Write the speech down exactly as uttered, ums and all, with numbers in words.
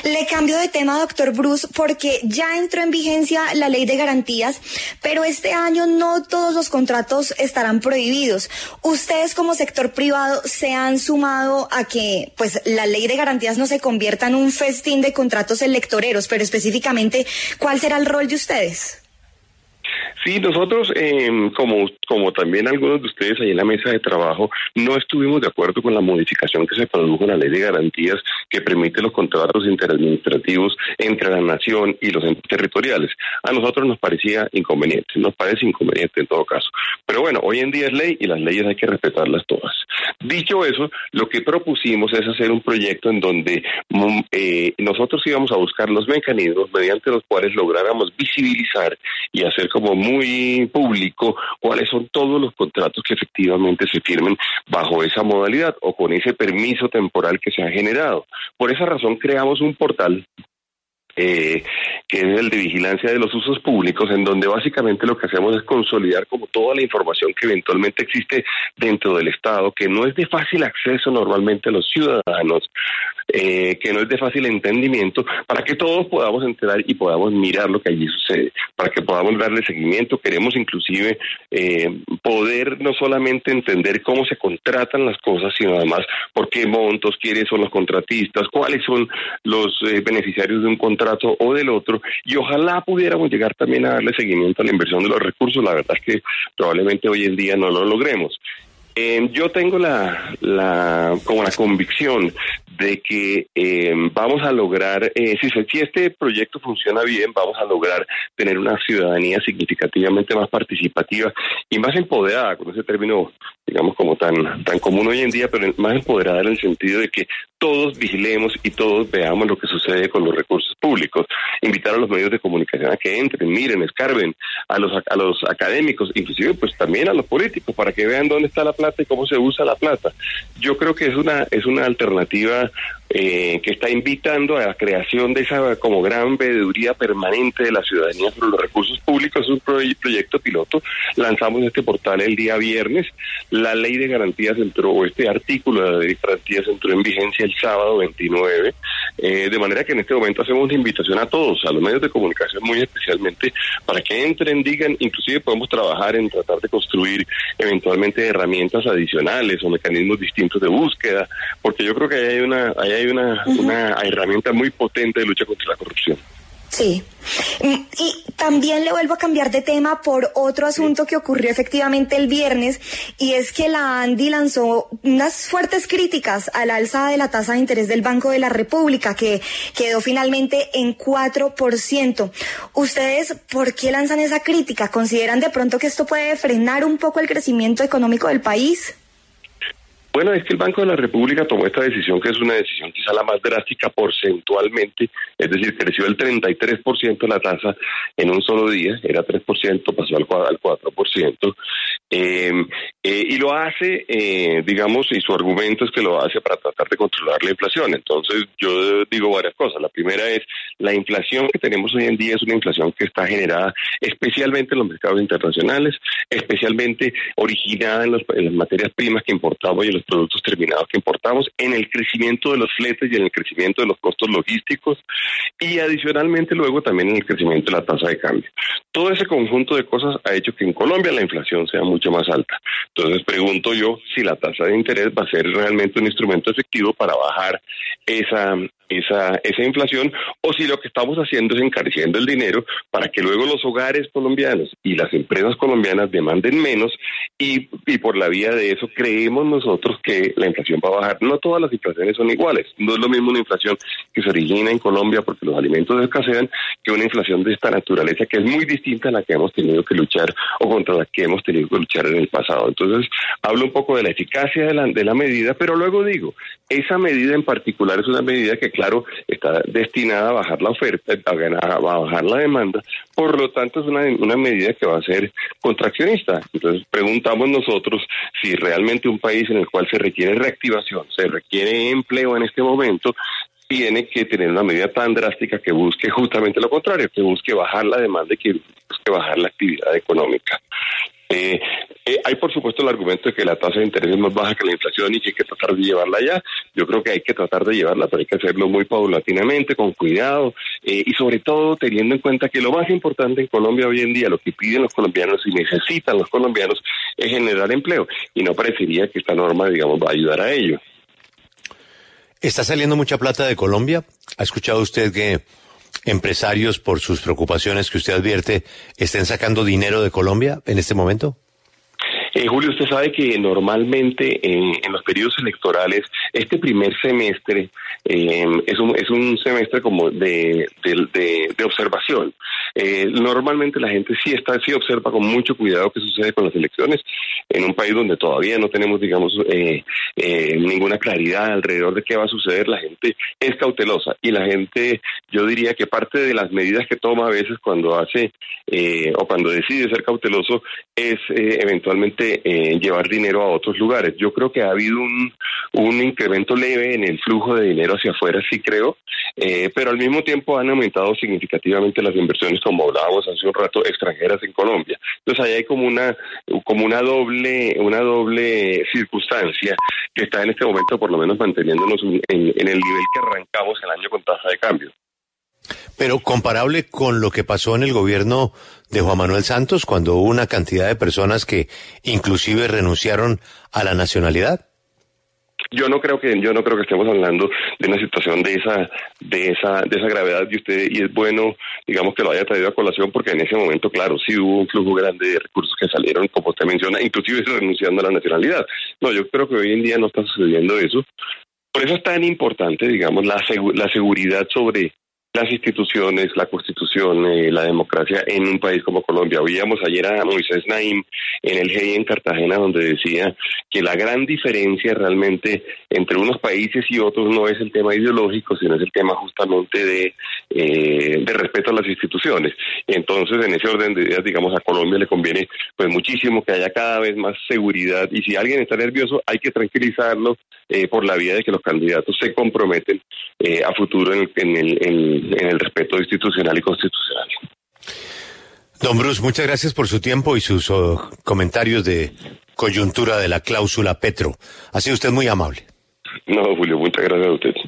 Le cambio de tema, doctor Bruce, porque ya entró en vigencia la ley de garantías, pero este año no todos los contratos estarán prohibidos. Ustedes como sector privado se han sumado a que pues la ley de garantías no se convierta en un festín de contratos electoreros, pero específicamente, ¿cuál será el rol de ustedes? Sí, nosotros, eh, como como también algunos de ustedes ahí en la mesa de trabajo, no estuvimos de acuerdo con la modificación que se produjo en la ley de garantías que permite los contratos interadministrativos entre la nación y los entes territoriales. A nosotros nos parecía inconveniente, nos parece inconveniente en todo caso. Pero bueno, hoy en día es ley y las leyes hay que respetarlas todas. Dicho eso, lo que propusimos es hacer un proyecto en donde eh, nosotros íbamos a buscar los mecanismos mediante los cuales lográramos visibilizar y hacer como muy público cuáles son todos los contratos que efectivamente se firmen bajo esa modalidad o con ese permiso temporal que se ha generado. Por esa razón creamos un portal Eh, que es el de vigilancia de los usos públicos, en donde básicamente lo que hacemos es consolidar como toda la información que eventualmente existe dentro del Estado, que no es de fácil acceso normalmente a los ciudadanos, eh, que no es de fácil entendimiento, para que todos podamos enterar y podamos mirar lo que allí sucede, para que podamos darle seguimiento. Queremos inclusive eh, poder no solamente entender cómo se contratan las cosas, sino además por qué montos, quiénes son los contratistas, cuáles son los eh, beneficiarios de un contrato o del otro, y ojalá pudiéramos llegar también a darle seguimiento a la inversión de los recursos. La verdad es que probablemente hoy en día no lo logremos. Eh, yo tengo la, la como la convicción de que eh, vamos a lograr, eh, si, si este proyecto funciona bien, vamos a lograr tener una ciudadanía significativamente más participativa y más empoderada, con ese término, digamos, como tan, tan común hoy en día, pero más empoderada en el sentido de que todos vigilemos y todos veamos lo que sucede con los recursos públicos. Invitar a los medios de comunicación a que entren, miren, escarben, a los, a los académicos, inclusive pues también a los políticos, para que vean dónde está la plata y cómo se usa la plata. Yo creo que es una, es una alternativa Eh, que está invitando a la creación de esa como gran veeduría permanente de la ciudadanía sobre los recursos públicos. Es un proy- proyecto piloto. Lanzamos este portal el día viernes. La ley de garantías entró, o este artículo de la ley de garantías entró en vigencia el sábado veintinueve, eh, de manera que en este momento hacemos una invitación a todos, a los medios de comunicación muy especialmente, para que entren, digan, inclusive podemos trabajar en tratar de construir eventualmente herramientas adicionales o mecanismos distintos de búsqueda, porque yo creo que ahí hay una, ahí hay una, uh-huh. una herramienta muy potente de lucha contra la corrupción. Sí. Y también le vuelvo a cambiar de tema por otro asunto que ocurrió efectivamente el viernes, y es que la ANDI lanzó unas fuertes críticas a la alza de la tasa de interés del Banco de la República, que quedó finalmente en cuatro por ciento. ¿Ustedes por qué lanzan esa crítica? ¿Consideran de pronto que esto puede frenar un poco el crecimiento económico del país? Bueno, es que el Banco de la República tomó esta decisión, que es una decisión quizá la más drástica porcentualmente, es decir, creció el treinta y tres por ciento la tasa en un solo día, era tres por ciento, pasó al cuatro por ciento, eh, eh, y lo hace, eh, digamos, y su argumento es que lo hace para tratar de controlar la inflación. Entonces yo digo varias cosas. La primera es, la inflación que tenemos hoy en día es una inflación que está generada especialmente en los mercados internacionales, especialmente originada en, los, en las materias primas que importamos y en los productos terminados que importamos, en el crecimiento de los fletes y en el crecimiento de los costos logísticos, y adicionalmente luego también en el crecimiento de la tasa de cambio. Todo ese conjunto de cosas ha hecho que en Colombia la inflación sea mucho más alta. Entonces pregunto yo si la tasa de interés va a ser realmente un instrumento efectivo para bajar esa esa esa inflación, o si lo que estamos haciendo es encareciendo el dinero para que luego los hogares colombianos y las empresas colombianas demanden menos, y, y por la vía de eso creemos nosotros que la inflación va a bajar. No todas las inflaciones son iguales. No es lo mismo una inflación que se origina en Colombia porque los alimentos escasean que una inflación de esta naturaleza, que es muy distinta a la que hemos tenido que luchar o contra la que hemos tenido que luchar en el pasado. Entonces hablo un poco de la eficacia de la, de la medida, pero luego digo, esa medida en particular es una medida que, claro, está destinada a bajar la oferta, a, ganar, a bajar la demanda, por lo tanto es una, una medida que va a ser contraccionista. Entonces preguntamos nosotros si realmente un país en el cual se requiere reactivación, se requiere empleo en este momento, tiene que tener una medida tan drástica que busque justamente lo contrario, que busque bajar la demanda y que busque bajar la actividad económica. Eh, eh, hay por supuesto el argumento de que la tasa de interés es más baja que la inflación y que hay que tratar de llevarla allá. Yo creo que hay que tratar de llevarla, pero hay que hacerlo muy paulatinamente, con cuidado, eh, y sobre todo teniendo en cuenta que lo más importante en Colombia hoy en día, lo que piden los colombianos y necesitan los colombianos, es generar empleo, y no parecería que esta norma, digamos, va a ayudar a ello. ¿Está saliendo mucha plata de Colombia? ¿Ha escuchado usted que empresarios, por sus preocupaciones que usted advierte, estén sacando dinero de Colombia en este momento? Eh, Julio, usted sabe que normalmente eh, en los periodos electorales, este primer semestre eh, es, un, es un semestre como de, de, de, de observación. Eh, normalmente la gente sí está, sí observa con mucho cuidado qué sucede con las elecciones en un país donde todavía no tenemos, digamos, eh, eh, ninguna claridad alrededor de qué va a suceder. La gente es cautelosa y la gente, yo diría que parte de las medidas que toma a veces cuando hace eh, o cuando decide ser cauteloso es eh, eventualmente Eh, llevar dinero a otros lugares. Yo creo que ha habido un, un incremento leve en el flujo de dinero hacia afuera, sí creo, eh, pero al mismo tiempo han aumentado significativamente las inversiones, como hablábamos hace un rato, extranjeras en Colombia. Entonces ahí hay como una como una doble una doble circunstancia que está en este momento por lo menos manteniéndonos en, en el nivel que arrancamos el año con tasa de cambio. Pero comparable con lo que pasó en el gobierno de Juan Manuel Santos, cuando hubo una cantidad de personas que inclusive renunciaron a la nacionalidad. Yo no creo que yo no creo que estemos hablando de una situación de esa de esa de esa gravedad y usted y es bueno, digamos, que lo haya traído a colación, porque en ese momento, claro, sí hubo un flujo grande de recursos que salieron, como usted menciona, inclusive renunciando a la nacionalidad. No, yo creo que hoy en día no está sucediendo eso. Por eso es tan importante, digamos, la segu- la seguridad sobre las instituciones, la Constitución, eh, la democracia en un país como Colombia. Oíamos ayer a Moisés Naim en el G I en Cartagena, donde decía que la gran diferencia realmente entre unos países y otros no es el tema ideológico, sino es el tema justamente de, eh, de respeto a las instituciones. Entonces, en ese orden de ideas, digamos, a Colombia le conviene pues muchísimo que haya cada vez más seguridad, y si alguien está nervioso hay que tranquilizarlo eh, por la vía de que los candidatos se comprometen eh, a futuro en el, en el en en el respeto institucional y constitucional. Don Bruce, muchas gracias por su tiempo y sus oh, comentarios de coyuntura de la cláusula Petro. Ha sido usted muy amable. No, Julio, muchas gracias a usted.